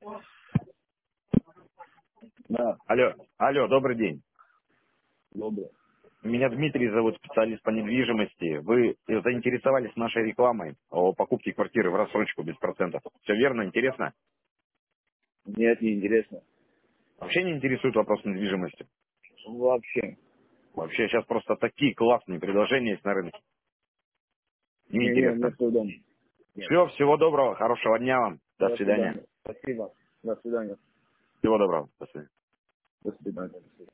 Да, Алло, добрый день. добрый. Меня Дмитрий зовут, специалист по недвижимости. Вы заинтересовались нашей рекламой о покупке квартиры в рассрочку без процентов. Все верно, интересно? Нет, не интересно. Вообще не интересует вопрос недвижимости. Вообще. Вообще сейчас просто такие классные предложения есть на рынке. Не, Неинтересно. нет трудом. Нет. Все, всего доброго, хорошего дня вам. До До свидания. свидания. Спасибо. До свидания. Всего доброго. До свидания. До свидания.